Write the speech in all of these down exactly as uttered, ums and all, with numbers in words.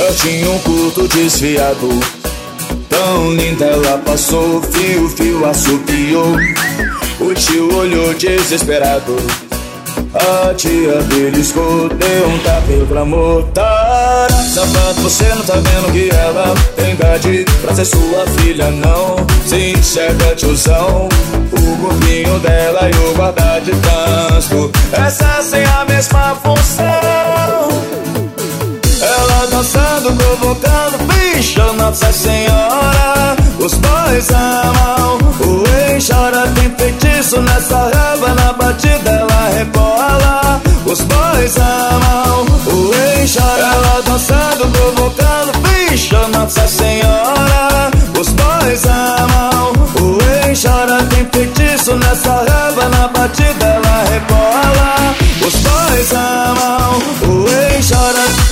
shortinho curto desfiado, tão linda ela passou, fio, fio assobiou. O tio olhou desesperado, a tia beliscou, deu um tapa e clamou: Tara, safado, você não tá vendo que ela tem idade pra ser sua filha, não? Se enxerga, tiozão, o corpinho dela e o guarda de trânsito, essa sem a mesma função. Ela dançando, provocando, bicho, Nossa Senhora. Os boys amam, o ex chora, tem feitiço nessa raba, na batida ela rebola. Os boys amam, o ex chora. Ela dançando, provocando, bicho, Nossa Senhora. Os boys amam, o ex chora, tem feitiço nessa raba, na batida ela rebola. Os boys amam, o ex chora.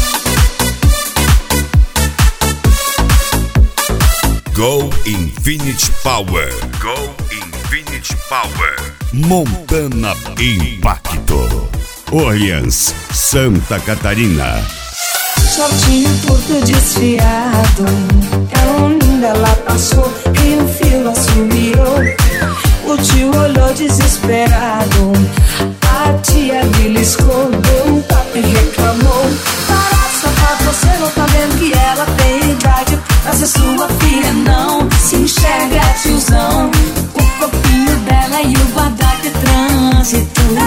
Go Infinity Power. Go Infinity Power. Montana Impacto. Orleans, Santa Catarina. Shortinho curto desfiado, tão linda ela passou, e o fio assobiou. O tio olhou desesperado, a tia beliscou, deu um tapa e reclamou: Para, safado, você não tá vendo que ela tem idade pra ser sua filha, não? Se enxerga, tiozão, o copinho dela e o guarda de trânsito,